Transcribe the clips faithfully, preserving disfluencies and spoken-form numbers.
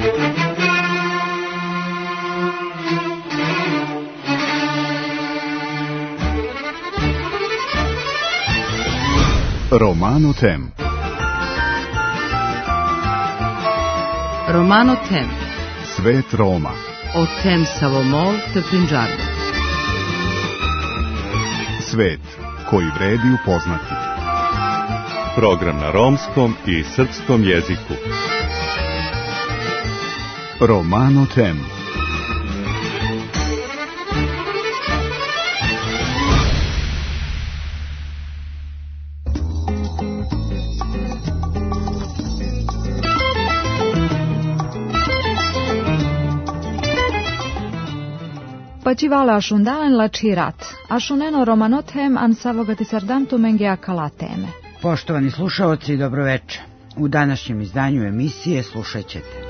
Romano Tem. Romano Tem. Svet Roma. O tem Savomol te Punjab. Svet koji vredi upoznati. Program na romskom i srpskom jeziku. Romano Tem. Pacivala ashundalen la čirat, ashuneno romanotem an savogati sardamtu mengea kalateme. Poštovani slušaoci, dobroveče. U današnjem izdanju emisije slušat ćete.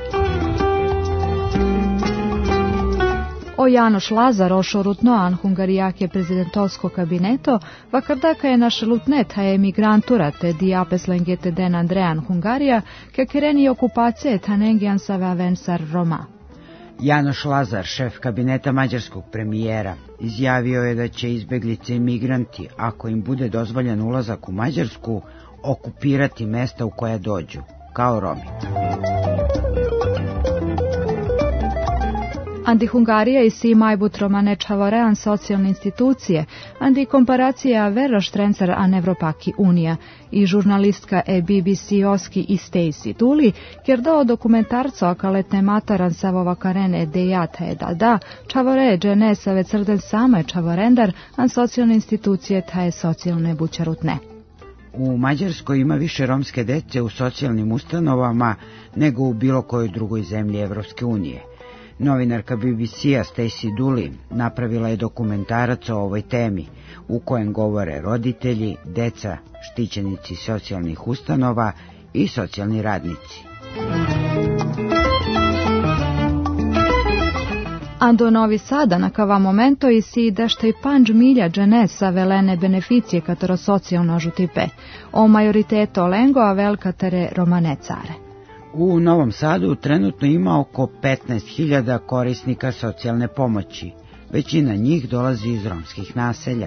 O Janoš Lazar ošorutnoan hungarijake prezidentovsko kabineto, vakardaka je naše lutnet a emigrantura te diapeslengete den Andrean Hungarija, kekereni okupacije tanengian savavensar Roma. Janoš Lazar, šef kabineta mađarskog premijera, izjavio je da će izbeglice i migranti, ako im bude dozvoljen ulazak u Mađarsku, okupirati mesta u koja dođu, kao Romi. Andi Hungarija i si majbut romane čavorean socijalne institucije, andi komparacija vero štrencar an Evropaki unija i žurnalistka e B B C oski i Stacy Duli, kjer do dokumentarco akaletne mataran savova karene dejata e da da, čavore džene save crden sama čavorendar, an socijalne institucije taje socijalne bućarutne. U Mađarskoj ima više romske dece u socijalnim ustanovama nego u bilo kojoj drugoj zemlji Evropske unije. Novinarka B B C-a Stacy Duli napravila je dokumentarac o ovoj temi, u kojem govore roditelji, deca, štićenici socijalnih ustanova i socijalni radnici. Ando Novi Sada na kava momento i si dešto i panđ milja dženesa velene beneficije katero socijalno žutipe, o majoriteto lengo a velkatere romanecare. U Novom Sadu trenutno ima oko petnaest hiljada korisnika socijalne pomoći. Većina njih dolazi iz romskih naselja.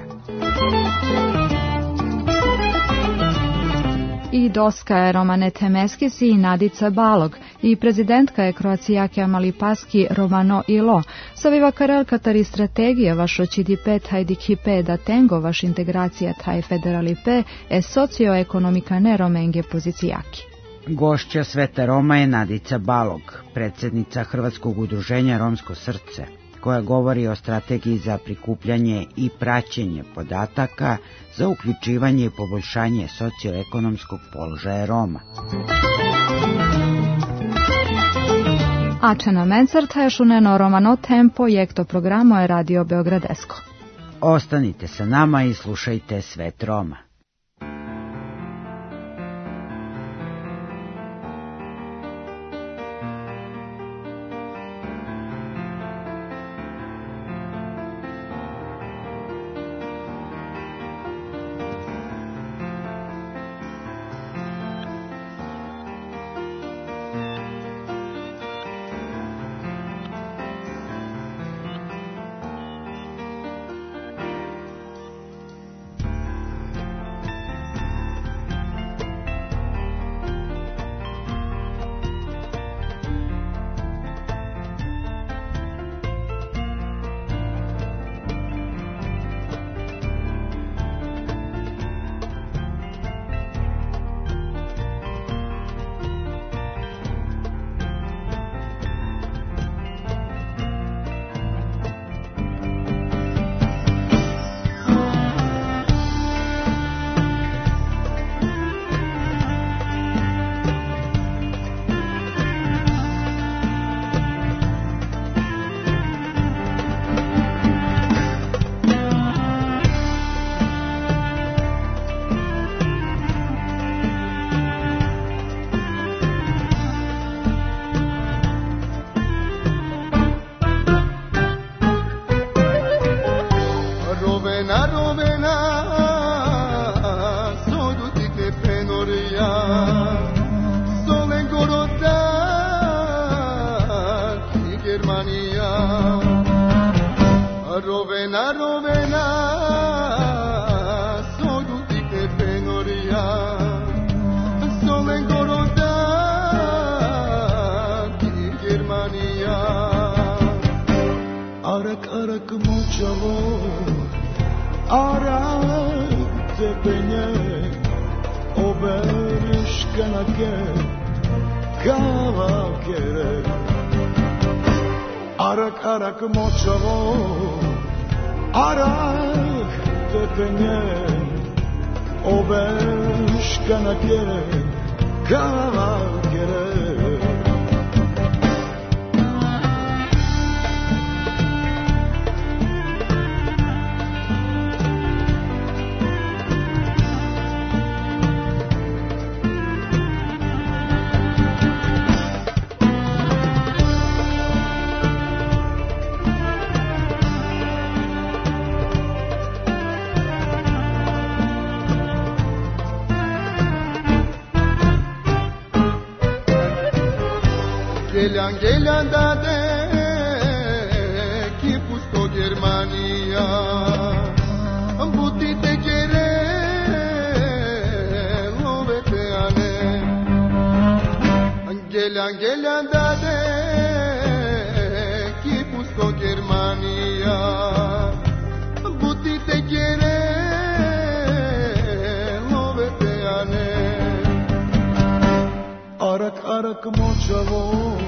I doska je Romane Temeskisi i Nadica Balog, i prezidentka je Kroacijake Malipaski Romano Ilo, saviva karel katari strategija vašo čidipe tajdikipe da tengo vaš integracija taj federalipe e socioekonomika ne romenge pozicijaki. Gošća Sveta Roma je Nadica Balog, predsjednica Hrvatskog udruženja Romsko srce, koja govori o strategiji za prikupljanje i praćenje podataka za uključivanje i poboljšanje socioekonomskog položaja Roma. Ačena Mencart je šuneno Romano Tempo, jekto programo je Radio Beogradesko. Ostanite sa nama i slušajte Svet Roma. rovena, rovena, sono di che penoria, sole goroda di Germania. Arak arak močavo, arak tepenje, oberiš kanake, kavakere. Arak arak močavo, arak tepenje, oberiš kanake, kavakere. Gelen gelen dade ki pusto Germania buti te kere lovete ane gelen gelen dade ki pusto Germania buti te kere lovete ane arak arak močavo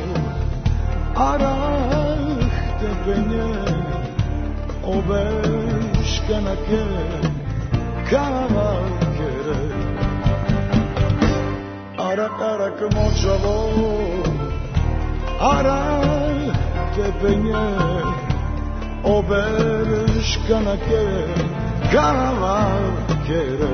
arak tepenje, oberiš kanake, kavakere. Arak arak močavo, arak tepenje, oberiš kanake, kavakere.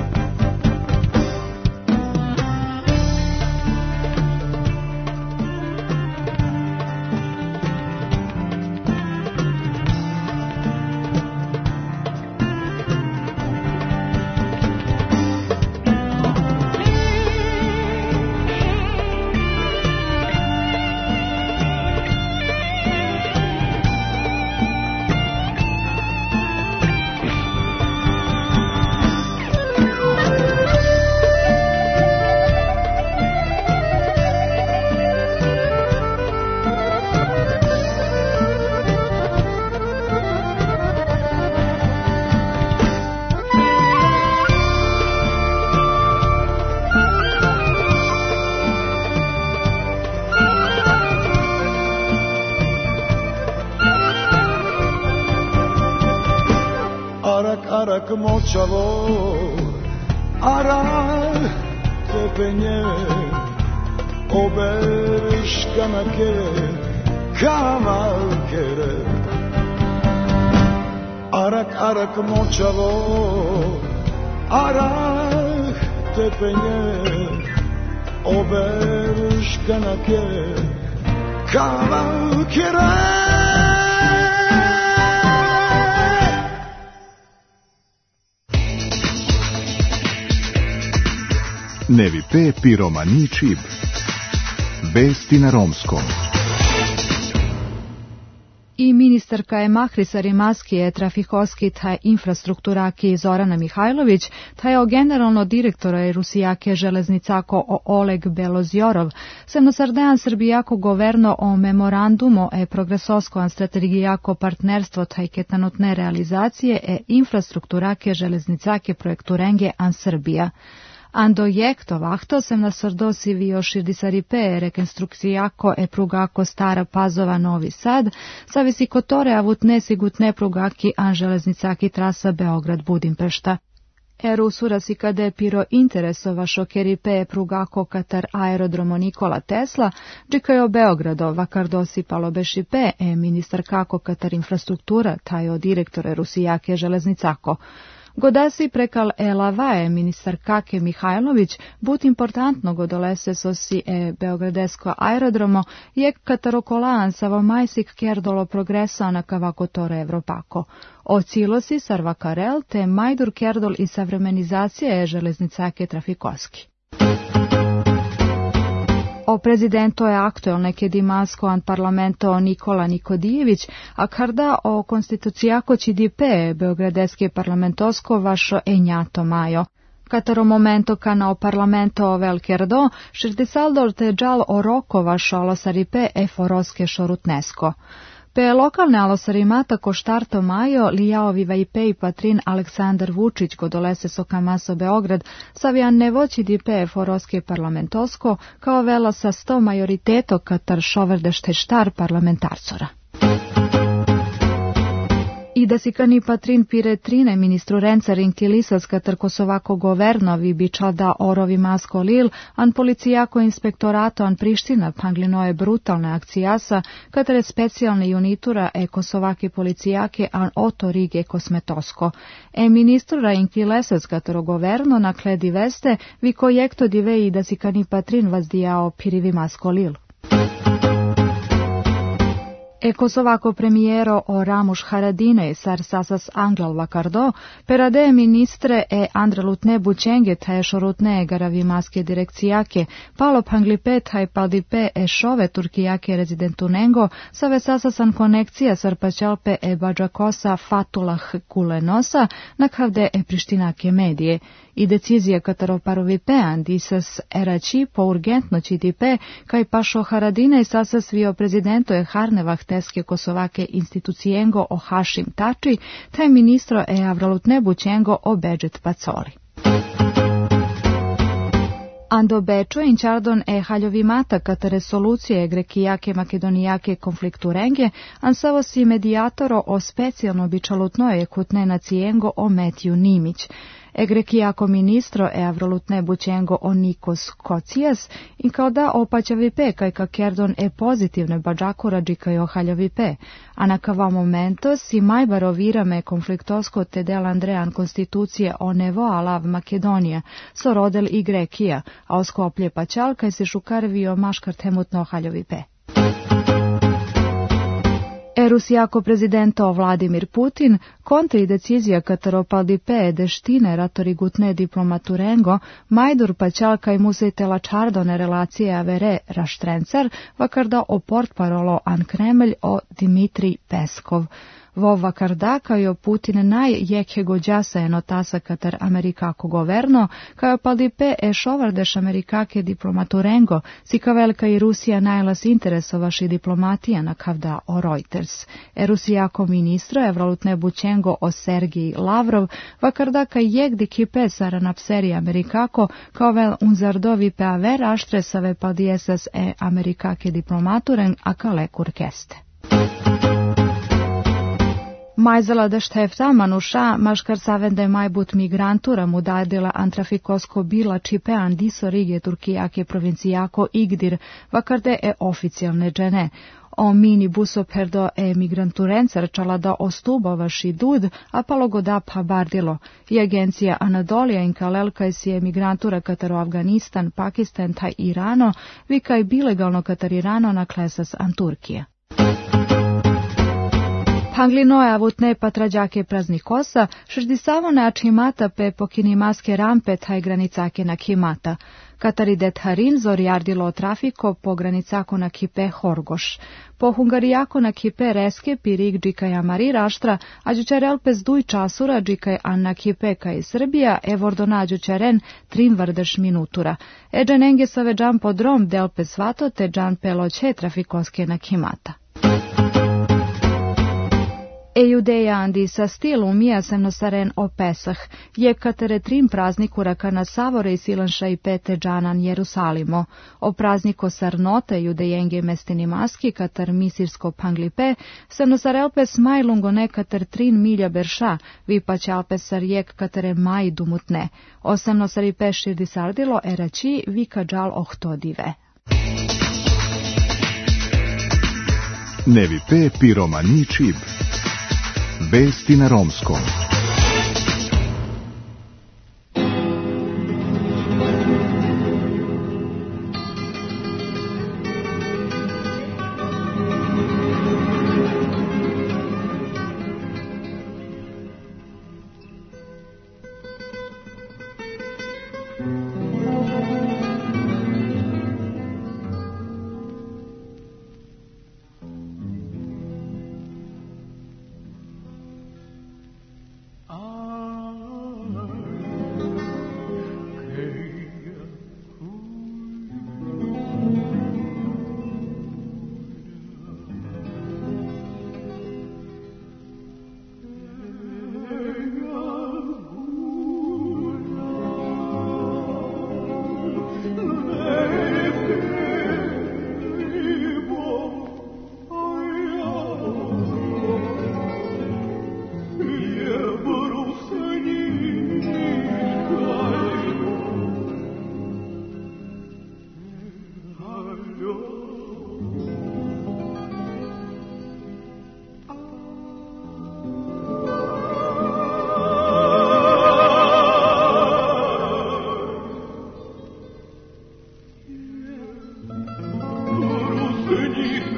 Arak močavo, arak tepenje, oberiš kanake, kavakere. Arak arak močavo, arak tepenje, oberiš kanake, kavakere. Nevi pe piromani čib. Vesti na romskom. I ministarka je Mahrisar Rimaskije Trafikoski taj infrastrukturaki Zorana Mihajlović, taj o generalno direktora Rusijake železnicako o Oleg Belozjorov, semnosardean Srbijako governo o memorandumo e progresoskoan strategijako partnerstvo taj ketanotne realizacije e infrastrukturake železnicake projekturenge an Srbija. Ando jekto vahto sem na sordosi vio širdisaripe rekonstrukcijako e prugako Stara Pazova Novi Sad, savisi kotore avutne sigutne prugaki an železnicaki trasa Beograd Budimpešta. Eru surasi kade piro interesova šokeripe prugako Katar aerodromo Nikola Tesla, džikajo Beogrado vakardosi palobešipe e ministar kako Katar infrastruktura tajo direktore Rusijake železnicako. Godasi prekal elavae ministar Kake Mihajlović but importantno godolese sosi e Beogradesko aerodromo je katarokolaan savomajsik kerdolo progresa na kavakotore Evropako. Ocilosi sarvakarel te majdur kerdol i savremenizacije železnicake Trafikoski. O prezidento je aktuelne kedimasko an parlamento Nikola Nikodijević, a karda o konstitucijako čidipe beogradeske parlamentosko vašo enjato majo. Katero momento kana o parlamento velkerdo, širtisaldor te džal o roko vašo alosaripe e foroske šorutnesko. Pe lokalne alosarimata ko štarto majo, lijao vivajpe i patrin Aleksandar Vučić godolese sokamaso Beograd, savijan nevoći dipe foroske parlamentosko, kao velo sa sto majoriteto katar šoverdešte štar parlamentarcora. I da si kani patrin pire trine ministru Rencarin Kilisas katar Kosovako governovi bičal da orovi masko lil, an policijako inspektorato an Priština panglinoje brutalne akcijasa, katar je specijalne unitura e Kosovaki policijake an oto rige kosmetosko. E ministrura in Kilisas katar governo na kledi veste, vi kojekto dive i da si kani patrin vazdijao pirivi masko lil. E Kosovako premijero o Ramuš Haradine sar sasas Anglal Vakardo, perade ministre e Andralutne Bučenge taj šorutne garavi maske direkcijake, palo panglipe taj paldipe e šove turkijake rezidentunengo, save sasasan konekcija sar pačalpe e Badžakosa Fatullah Kulenosa, nakavde e Prištinake medije. I decizija kataro parovipean disas erači po urgentno čitipe, kaj pašo Haradine sasas vio prezidento e Harnevah teske Kosovake institucijengo o Hašim Tači, taj ministro e Avralutne Bučengo o Bedžet Pacoli. Ando bečo in čardon e haljovimata kata resolucije grekijake makedonijake konfliktu renge, ansavo si medijatoro o specijalno bičalutnoje kutne nacijengo o Metju Nimić. E grekijako ministro e avrolutne bučengo o Nikos Kocijas i kao da opaćavipe kaj ka kerdon e pozitivne bađakura džikaj o haljavipe, a na kava momento si majbaro virame konfliktosko te del Andrean konstitucije o nevo alav Makedonija, so rodel i Grekija, a o Skoplje pačal kaj se šukarvio maškar temutno haljavipe. Rusijako prezidento Vladimir Putin kontra i decizija kataro paldipe deštine ratorigutne diplomaturengo majdur pačalka i musejtela čardone relacije avere raštrencar vakarda o portparolo an Kremelj o Dimitrij Peskov. Vo vakarda kao Putin najjekhe gođasa je notasa katar Amerikako governo, kao paldipe e šovardeš Amerikake diplomaturengo, si ka velika i Rusija najlas interesovaši diplomatija na kavda o Reuters. E Rusijako ministro Evralutne Bučengo o Sergij Lavrov, vakarda ka jek dikipe sara napseri Amerikako, kao vel unzardovi pe aver aštresave paldiesas e Amerikake diplomaturen a ka lekur keste. Majzala da štefta manuša, maškar savende majbut migrantura mu dadila antrafikosko bila čipean diso rige Turkijake provincijako Igdir, vakarde e oficijalne džene. O mini buso perdo e migranturencar čala da ostubovaši dud, a palogoda pa bardilo. I agencija Anadolija in kalelka si je migrantura kataro Afganistan, Pakistan taj Irano, vika i bilegalno katar Irano na klesas an Turkija. Anglinoje avutne patrađake praznih kosa, šeždisavo na čimata pe pokini maske rampe taj granicake na kimata. Kataridet Harin zorjardilo trafiko po granicako na kipe Horgoš. Po hungarijako na kipe Reske pirik džikaj Amari raštra, a džučarelpes duj časura džikaj an na kipe kaj Srbija e vordona džučaren trin vardeš minutura. E džanenge save džan podrom delpe svato te džan peloće trafikoske na kimata. E judeja andi sa stilu mija se nosaren o Pesah, je katere trim prazniku rakana savore i silanša i pete džanan Jerusalimo. O prazniko sarnote judejenge mestini maski katar misirsko panglipe, se nosarelpe smajlungo ne katar trin milja berša, vi pačalpe sar jek katere maj dumutne. Osam nosaripe širdi sardilo erači vi kađal ohtodive. Nevipe piromani čib. Vesti na romskom.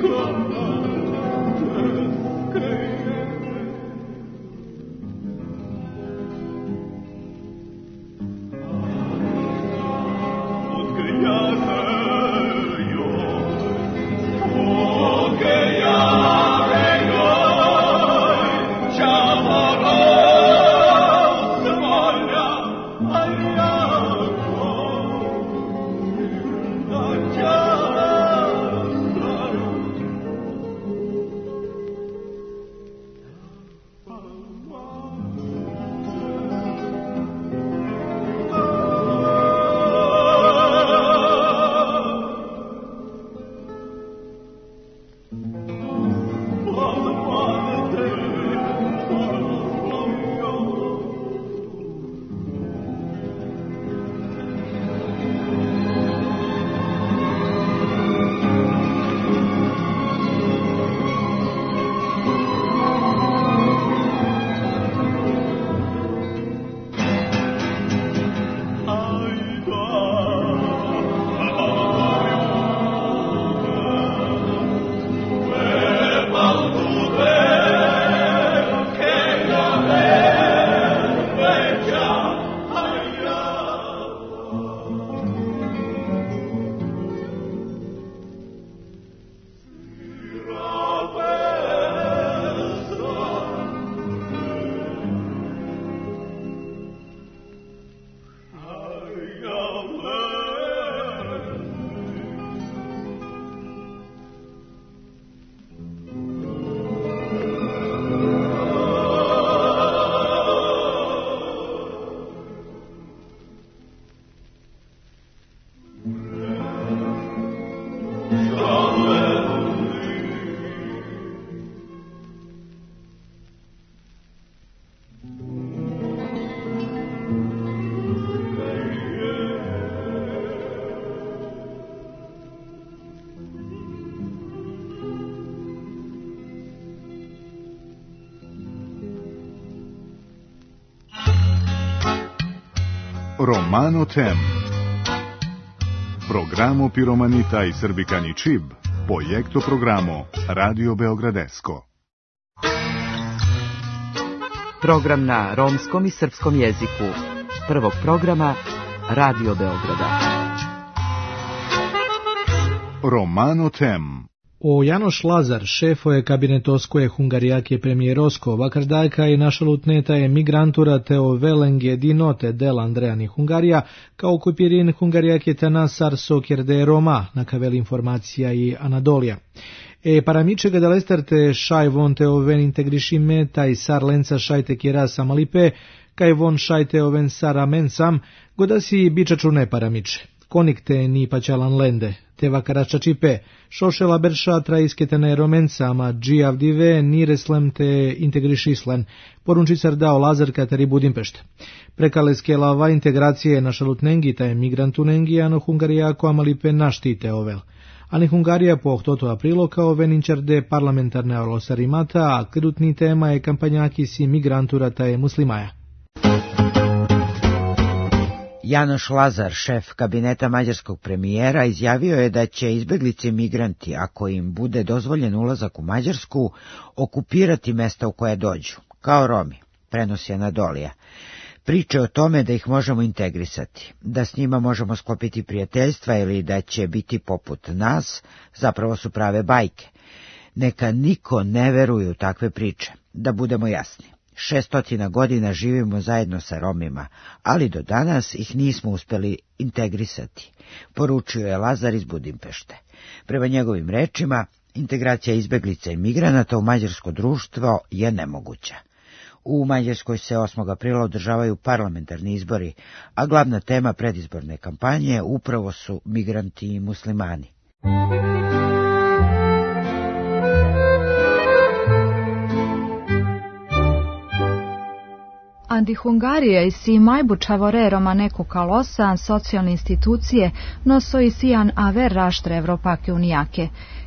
Romano Tem. Programo Piromanita i Srbikani Čib, projekto programo Radio Beogradesko. Program na romskom i srpskom jeziku. Prvog programa Radio Beograda. Romano Tem. O Janoš Lazar, šefo je kabinetoskoje hungarijake premijerosko, vakardajka i našalutneta je migrantura teo velenge dinote del Andreani Hungarija, kao kupirin hungarijake te nasar sokjerde Roma, nakavel informacija i Anadolija. E paramičega da lestarte šaj von teo ven integrišime taj sar lenca šajte kjera samalipe, kaj von šajte oven sara mensam, godasi bičačune paramiče. Konikte ni pačalan lende, te vakaračačipe, šošela beršatra isketene romencama, džijavdive, nireslem te integrišislen, porunčicar dao Lazar Katari Budimpešt. Prekaleske lava integracije na šalutnengi ta emigrantunengi, ano hungarijako amalipe naštite ovel. Ani Hungarija po ohtoto aprilo kao veninčarde parlamentarne olosarimata, a krutni tema je kampanjaki si migrantura ta je muslimaja. Janoš Lazar, šef kabineta mađarskog premijera, izjavio je da će izbeglice migranti, ako im bude dozvoljen ulazak u Mađarsku, okupirati mesta u koje dođu, kao Romi, prenosi Anadolija. Priče o tome da ih možemo integrisati, da s njima možemo sklopiti prijateljstva ili da će biti poput nas, zapravo su prave bajke. Neka niko ne veruje u takve priče, da budemo jasni. Šestotina godina živimo zajedno sa Romima, ali do danas ih nismo uspjeli integrisati, poručio je Lazar iz Budimpešte. Prema njegovim rečima, integracija izbeglica i migranata u mađarsko društvo je nemoguća. U Mađarskoj se osmog aprila održavaju parlamentarni izbori, a glavna tema predizborne kampanje upravo su migranti i muslimani. Andi Hungarija i si majbu čavoreroma neku kalosan socijalne institucije noso i sijan aver raštre Evropake unijake.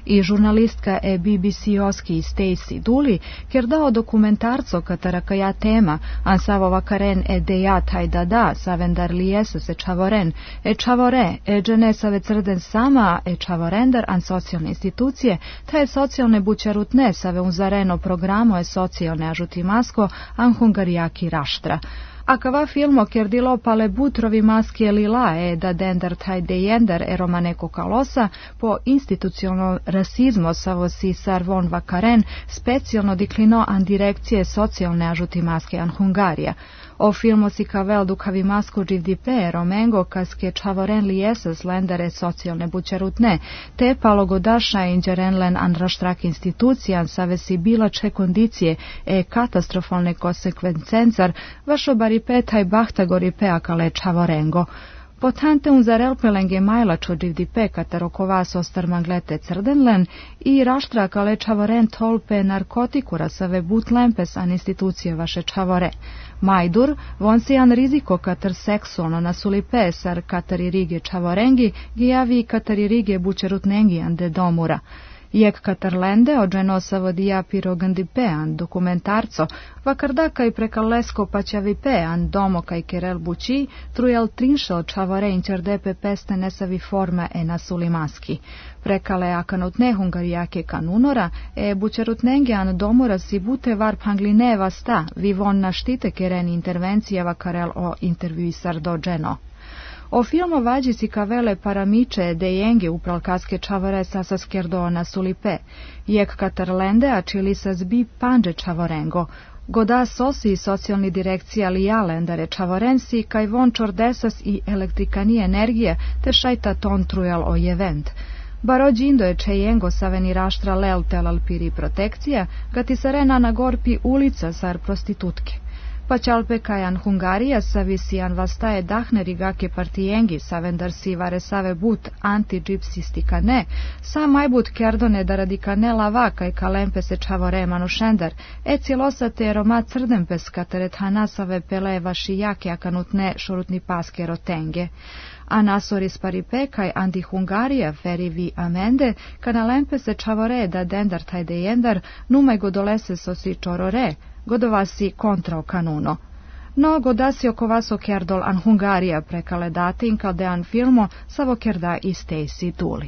i žurnalistka e B B C Oski Stacey Dooley, ker dao dokumentarco katara kaja tema, ansavova karen e deja taj da da, savendar liesa se čavoren, e čavore, e džene save crden sama, e čavorendar an socijalne institucije, ta je socijalne bućarutne save unzareno programo e socijalne ažutimasko, an hungarijaki raštra. A kava filmo ker dilo pale butrovi maski lila e da dendar taj dejender e romaneko kalosa po institucional rasizmo savo si sarvon vakaren specijalno diklino an direkcije socijalne ažuti maske an Hungarija. O filmo si kavel dukavi masku dživdipe romengo kaske čavoren liesas lendare socijalne bućarutne, te palogodaša inđerenlen an raštrak institucijan save si bilače kondicije e katastrofalne konsekvencencar vašo baripe taj bahtagoripe akale čavorengo. Potante un zarelpelenge majlačo dživdipe katarokovas ostarmanglete crdenlen i raštra kale čavoren tolpe narkotikura save butlempes an institucije vaše čavore. Majdur, von si an riziko katar seksualno nasulipe sar katari rige čavorengi, gijavi katari rige bučerutnengi ande domura. Jek katarlende ođeno savodija pirogandipean dokumentarco, vakardaka i prekalesko paćavipean domo kaj kerel bući, trujel trinšel čavore inčerdepe peste nesavi forma e nasulimaski. Prekale akanutne hungarijake kanunora, e bučerutnengian domora si bute var panglineva sta, vivon naštite keren intervencijeva karel o intervjuisar dođeno. O filmo vađi si kavele paramiče dejenge upralkaske čavore sasa skerdo na sulipe, jek katarlende a čili sa zbi panđe čavorengo, goda sosi socijalni direkcija lijalendare čavorensi kaj von čordesas i elektrikani energije te šajta ton trujal o jevent. Baro džindo je čejengo saveni raštra lel telal piri protekcija, gati sarena na gorpi ulica sar prostitutke. Pačalpe kajan Hungarija savisijan vastaje dahne rigake partijengi savendar si vare save but anti-džipsistika ne, sa majbut kerdone da radikane lava kaj kalempe se čavore manušendar, e cilosate roma crdenpes kateret hanasave pele vaši jake akanutne šurutni paske rotenge. A nasoris paripe kaj andi Hungarija feri vi amende, kanalempe se čavore da dendar taj dejendar, numaj godolese sosi čorore, godovasi kontra o kanuno. No, godasi oko vaso kerdol an Hungarija prekale datin kalde an filmo savo kerda i Stacey Dooley.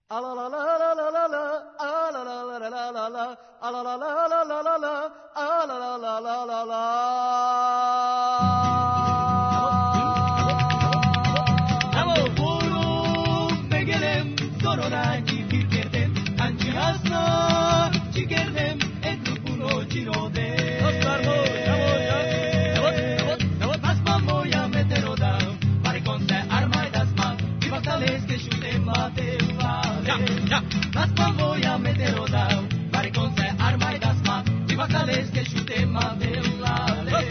Las voy a meter down, pare con se arma y das más, y bacales que chute más de la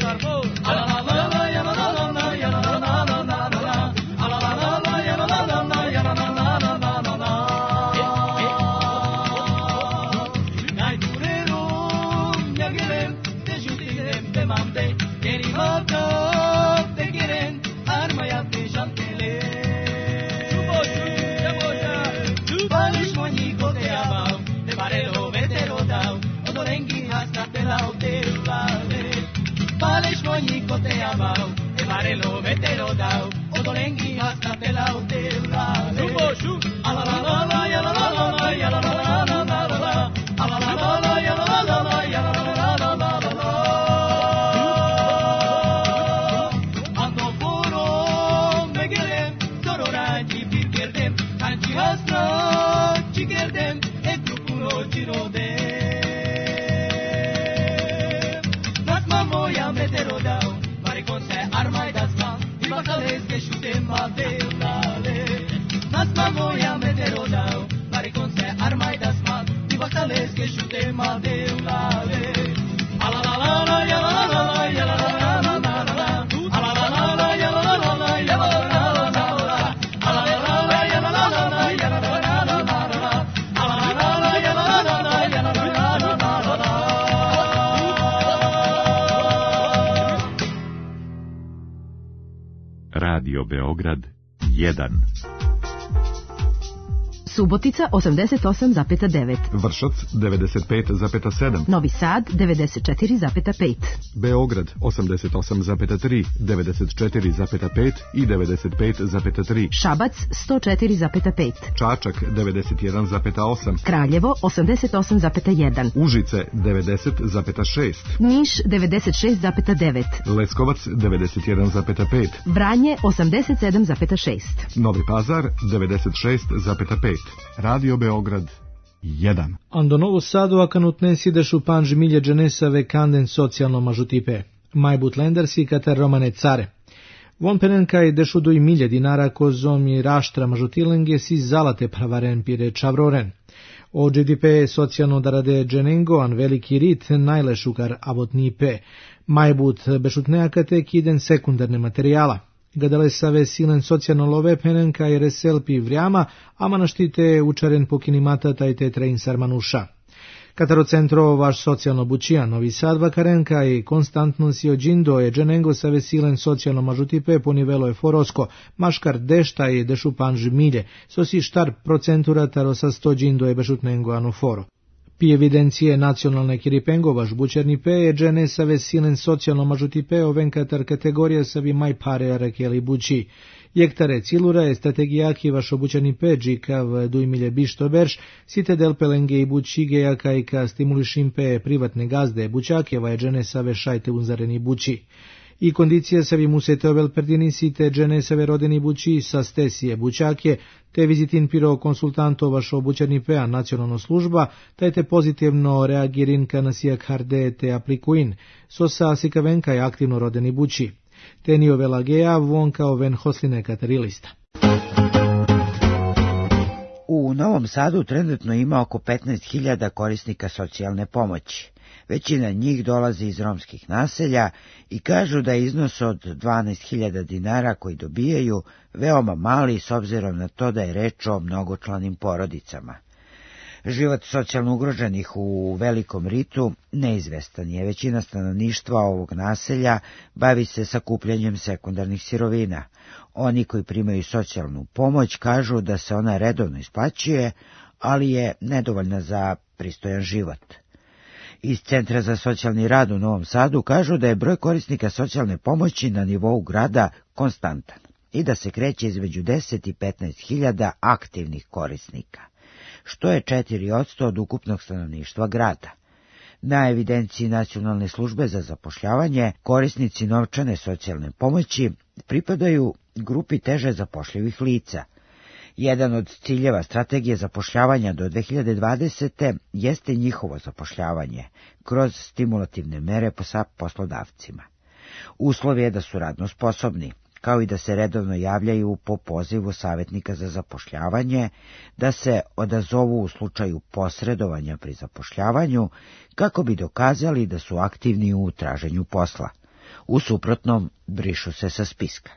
te amao, e varelo metero dao, odolengi hasta pelao te la. Shubo shu, ala la la la ya la la la la ya la la la la la la, ala la la la ya la la la la ya la la la la la la. Ando puro megelem, tororanji birgerdem, kanji hasna chigerdem, e tu puro girode. Nasma moya metero dao. Nasma moja metero dao, pare con se arma i das man, di bacales que chute ma de ulale. Ala la la la ya la la la ya la la la la la. Ala la la la ya la la la ya la la la la. Ala la la la ya la la la ya la la la la. Ala la la la ya la la la ya la la la la. Radio Beograd jedan. Subotica osamdeset osam zarez devet, Vršac devedeset pet zarez sedam, Novi Sad devedeset četiri zarez pet, Beograd osamdeset osam zarez tri, devedeset četiri zarez pet i devedeset pet zarez tri, Šabac sto četiri zarez pet, Čačak devedeset jedan zarez osam, Kraljevo osamdeset osam zarez jedan, Užice devedeset zarez šest, Niš devedeset šest zarez devet, Leskovac devedeset jedan zarez pet, Vranje osamdeset sedam zarez šest, Novi Pazar devedeset šest zarez pet, Radio Beograd jedan. Ando Novo Sadu akanutnesi da šupanži milje dženesave kanden socijalno mažutipe. Majbut lendersi katar romane care. Von penenkaj dešudu i milje dinara kozom i raštra mažutilenge si zalate pravaren pire čavroren. O G D P socijalno darade dženengoan veliki rit najlešukar avotnipe. Majbut bešutneakate kiden sekundarne materijala. Gadale save silen socijalno love penenka i reselpi vrijama, ama naštite učaren pokinimata tajte trein sarmanuša. Katarocentro vaš socijalno bučija Novi Sad vakarenka i konstantno si ođindo je dženengo save silen socijalno mažutipe po nivelo je forosko, maškar dešta i dešupanži milje, so si štar procentura taro sa sto džindo je bešutnengo ano foro. Pi evidencije nacionalne kiripengo vaš bučerni pe je džene save silen socijalno mažutipe ovenkatar kategorija savi maj pare arekeli buči. Jektare cilura je strategijaki vaš obučeni pe džikav dujmilje bišto berš, site del pelenge i bučige jaka i ka stimulišim pe privatne gazde bučakeva je džene save šajte unzareni buči. I kondicija savi musete ovel perdinisite džene save rodeni buči sa stesije bučake, te vizitin piro konsultanto vaš obučeni pea nacionalno služba, tajte pozitivno reagirin ka nasijak harde te aplikuin, so sa sikavenka je aktivno rodeni buči. Tenio velagea von kao ven hosline katarilista. U Novom Sadu trenutno ima oko petnaest hiljada korisnika socijalne pomoći. Većina njih dolazi iz romskih naselja i kažu da je iznos od dvanaest hiljada dinara koji dobijaju veoma mali s obzirom na to da je reč o mnogočlanim porodicama. Život socijalno ugroženih u velikom ritu neizvestan je. Većina stanovništva ovog naselja bavi se sakupljanjem sekundarnih sirovina. Oni koji primaju socijalnu pomoć kažu da se ona redovno isplaćuje, ali je nedovoljna za pristojan život. Iz Centra za socijalni rad u Novom Sadu kažu da je broj korisnika socijalne pomoći na nivou grada konstantan i da se kreće između deset i petnaest hiljada aktivnih korisnika, što je četiri posto od ukupnog stanovništva grada. Na evidenciji Nacionalne službe za zapošljavanje korisnici novčane socijalne pomoći pripadaju grupi teže zapošljivih lica. Jedan od ciljeva strategije zapošljavanja do dve hiljade dvadesete. jeste njihovo zapošljavanje kroz stimulativne mere sa poslodavcima. Uslov je da su radno sposobni, kao i da se redovno javljaju po pozivu savjetnika za zapošljavanje, da se odazovu u slučaju posredovanja pri zapošljavanju, kako bi dokazali da su aktivni u traženju posla. U suprotnom, brišu se sa spiska.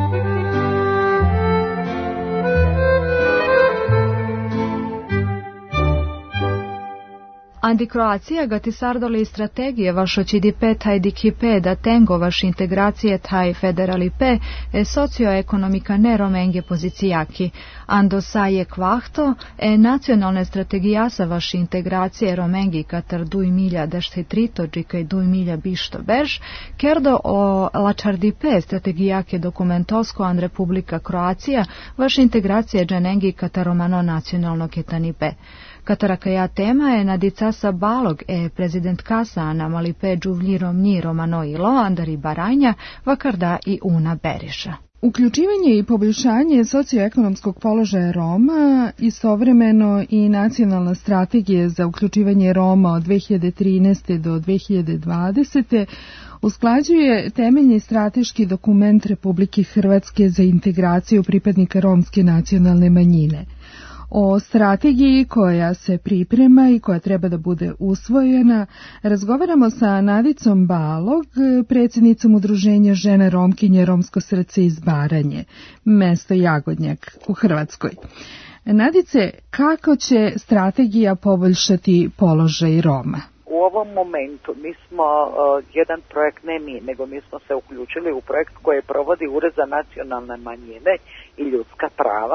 Andi Kroacija gati sardoli strategije vašo G D P taj dikipe da tengo vaš integracije taj federali pe e socioekonomika ne romenge pozicijaki. Ando saje kvahto e nacionalne strategijasa vaš integracije romengi katar duj milja dešte trito džika i duj milja bišto bež, kerdo o lačardipe strategijake dokumentosko an Republika Kroacija vaš integracije dženengi katar romano nacionalno ketanipe. Katarakaja tema je nadicasa balog e prezident kasa anamali pe džuvljirom nji romanoilo andari baranja vakarda i una beriša. Uključivanje i poboljšanje socioekonomskog položaja Roma, istovremeno i nacionalna strategija za uključivanje Roma od dve hiljade trinaeste. do dve hiljade dvadesete. usklađuje temeljni strateški dokument Republike Hrvatske za integraciju pripadnika romske nacionalne manjine. O strategiji koja se priprema i koja treba da bude usvojena razgovaramo sa Nadicom Balog, predsjednicom Udruženja žena Romkinje Romsko srce iz Baranje, mesto Jagodnjak u Hrvatskoj. Nadice, kako će strategija poboljšati položaj Roma? U ovom momentu mi smo uh, jedan projekt, ne mi, nego mi smo se uključili u projekt koji provodi Ured za nacionalne manjine i ljudska prava,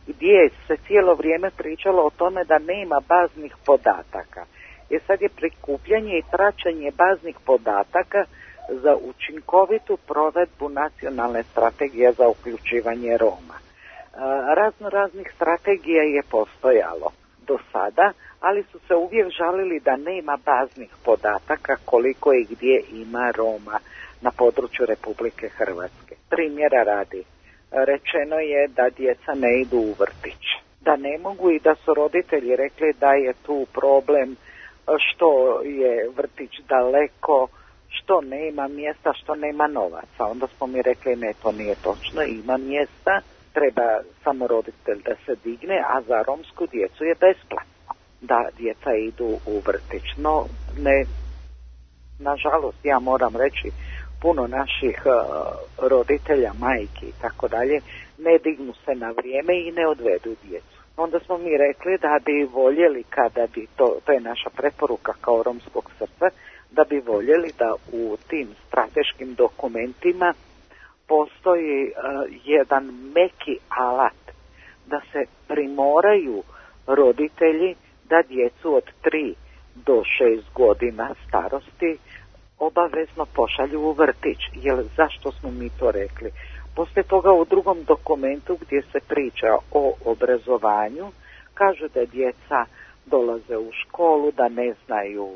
gdje se cijelo vrijeme pričalo o tome da nema baznih podataka. Jer sad je prikupljanje i praćenje baznih podataka za učinkovitu provedbu nacionalne strategije za uključivanje Roma. Razno raznih strategija je postojalo do sada, ali su se uvijek žalili da nema baznih podataka koliko i gdje ima Roma na području Republike Hrvatske. Primjera radi, rečeno je da djeca ne idu u vrtić, da ne mogu i da su roditelji rekli da je tu problem što je vrtić daleko, što nema mjesta, što nema novaca. Onda smo mi rekli ne, to nije točno, ima mjesta, treba samo roditelj da se digne, a za romsku djecu je besplatno da djeca idu u vrtić. No, ne, nažalost, ja moram reći, puno naših uh, roditelja, majki i tako dalje, ne dignu se na vrijeme i ne odvedu djecu. Onda smo mi rekli da bi voljeli kada bi, to, to je naša preporuka kao romskog srca, da bi voljeli da u tim strateškim dokumentima postoji uh, jedan meki alat, da se primoraju roditelji da djecu od tri do šest godina starosti obavezno pošalju u vrtić. Jer zašto smo mi to rekli? Poslije toga u drugom dokumentu gdje se priča o obrazovanju, kažu da djeca dolaze u školu, da ne znaju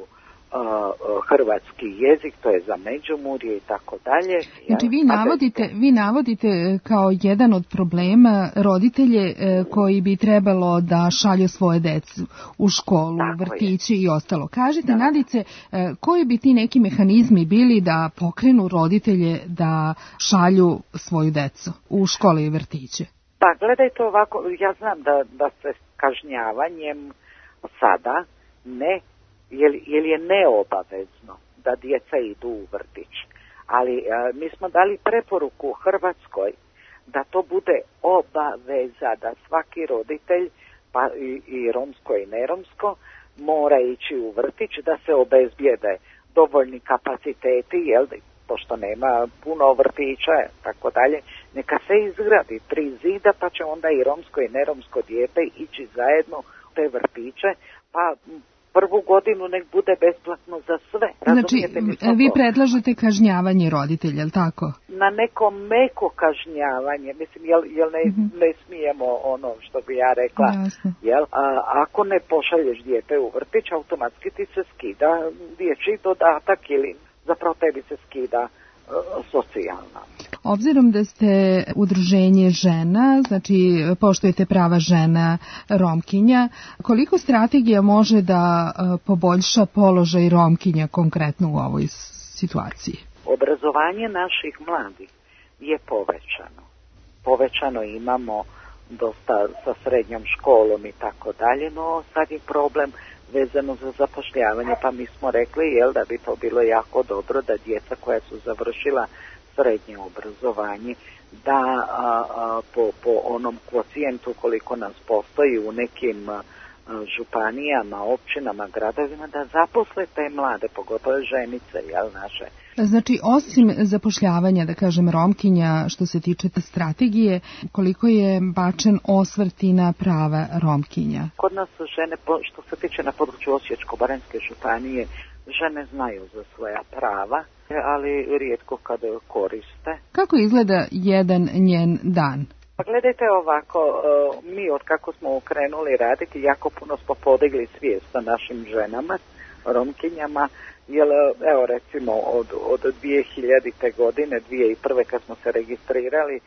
hrvatski jezik, to je za Međimurje i tako dalje. Znači vi navodite, vi navodite kao jedan od problema roditelje koji bi trebalo da šalju svoje decu u školu, u vrtići i ostalo. Kažite, da. Nadice, koji bi ti neki mehanizmi bili da pokrenu roditelje da šalju svoju decu u škole i vrtiće? Pa gledajte ovako, ja znam da, da se kažnjavanjem sada ne Jer, jer je neobavezno da djeca idu u vrtić. Ali a, mi smo dali preporuku Hrvatskoj da to bude obaveza, da svaki roditelj, pa i, i romsko i neromsko, mora ići u vrtić, da se obezbijede dovoljni kapaciteti, jel, pošto nema puno vrtića, tako dalje, neka se izgradi tri zida, pa će onda i romsko i neromsko dijete ići zajedno u te vrtiće, pa prvu godinu nek bude besplatno za sve. Znači, vi predlažete kažnjavanje roditelja, jel tako? Na neko meko kažnjavanje, mislim, jel, jel ne, mm-hmm. ne smijemo ono što bi ja rekla, Jasne. jel? A, ako ne pošalješ dijete u vrtić, automatski ti se skida dječji dodatak ili zapravo tebi se skida uh, socijalna. Obzirom da ste udruženje žena, znači poštujete prava žena Romkinja, koliko strategija može da poboljša položaj Romkinja konkretno u ovoj situaciji? Obrazovanje naših mladih je povećano. Povećano imamo dosta sa srednjom školom i tako dalje, no sad je problem vezano za zapošljavanje, pa mi smo rekli jel, da bi to bilo jako dobro da djeca koja su završila srednje obrazovanje, da a, a, po, po onom kvocijentu koliko nas postoji u nekim a, županijama, općinama, gradovima, da zaposle te mlade, pogotovo ženice, jel, naše. Znači, osim zapošljavanja, da kažem, Romkinja, što se tiče te strategije, koliko je bačen osvrt i na prava Romkinja? Kod nas su žene, što se tiče na području Osječko-baranjske županije, žene znaju za svoja prava, ali rijetko kada koriste. Kako izgleda jedan njen dan? Pa gledajte ovako, mi od kako smo ukrenuli raditi, jako puno smo podigli svijest sa našim ženama, Romkinjama, jer evo recimo od, od dvije hiljadite godine, dvije hiljade prve kad smo se registrirali,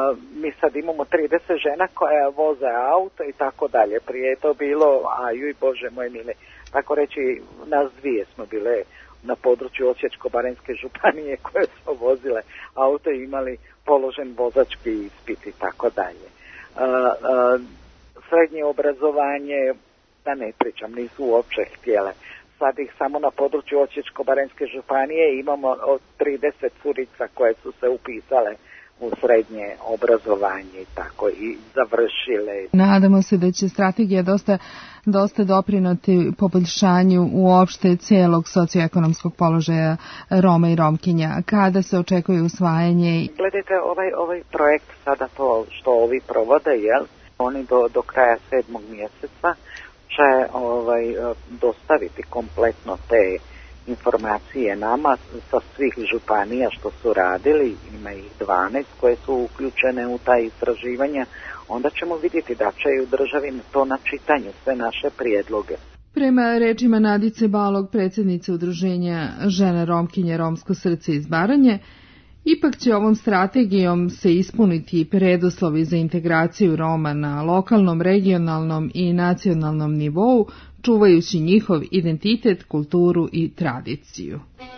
mi sad imamo trideset žena koja voze auto i tako dalje. Prije je to bilo, a juj Bože moj mile, tako reći, nas dvije smo bile na području Osječko-baranjske županije koje su vozile auto i imali položen vozački ispit i tako dalje. Srednje obrazovanje, da ne pričam, nisu uopće htjele. Sad ih samo na području Osječko-baranjske županije imamo od trideset curica koje su se upisale u srednje obrazovanje i tako i završile. Nadamo se da će strategija dosta, dosta doprinoti poboljšanju uopšte cijelog socioekonomskog položaja Roma i Romkinja. Kada se očekuje usvajanje? Gledajte, ovaj, ovaj projekt sada to što ovi provode, jel? Oni do, do kraja sedmog mjeseca će ovaj, dostaviti kompletno te informacije nama sa svih županija što su radili, ima ih dvanaest koje su uključene u ta istraživanja, onda ćemo vidjeti da će i u državi to na čitanju, sve naše prijedloge. Prema rečima Nadice Balog, predsjednice udruženja Žene Romkinje Romsko srce iz Baranje, ipak će ovom strategijom se ispuniti preduslovi za integraciju Roma na lokalnom, regionalnom i nacionalnom nivou, čuvajući njihov identitet, kulturu i tradiciju.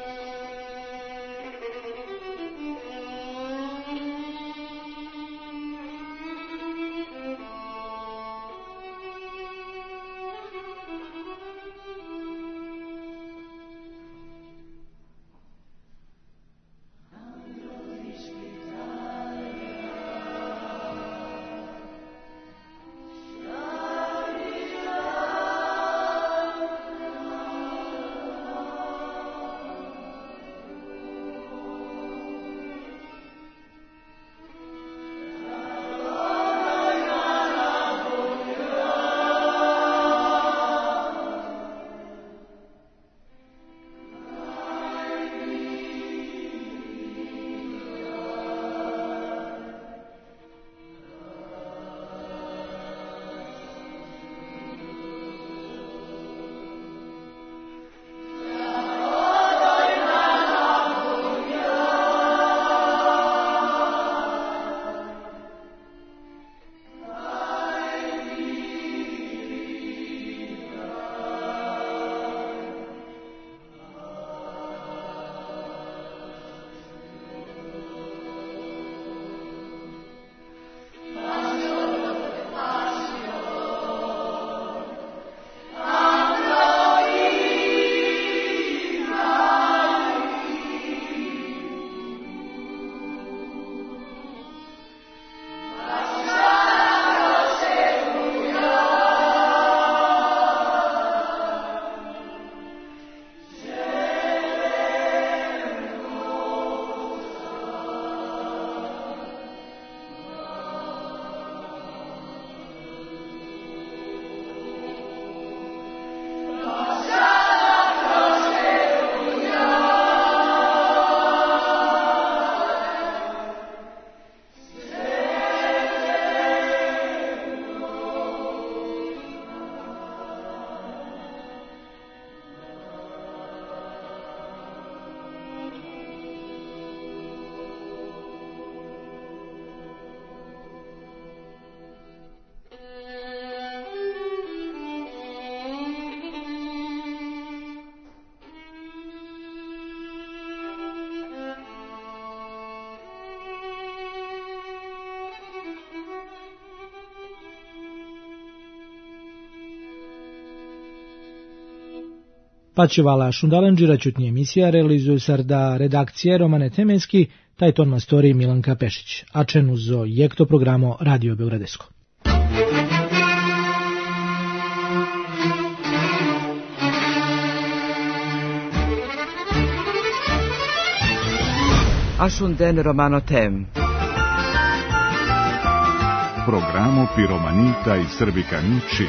Pačevala Šundalanđira čutnje emisija realizuju sarda redakcije Romane Temenski, taj ton mastori Milanka Pešić, a čenu zo jekto programo Radio Beogradesko. Ashunden Romano Tem. Programo Piromanita i Srbikanići.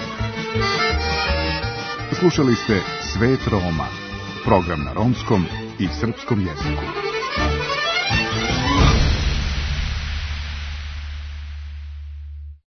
Slušali ste Svet Roma, program na romskom i srpskom jeziku.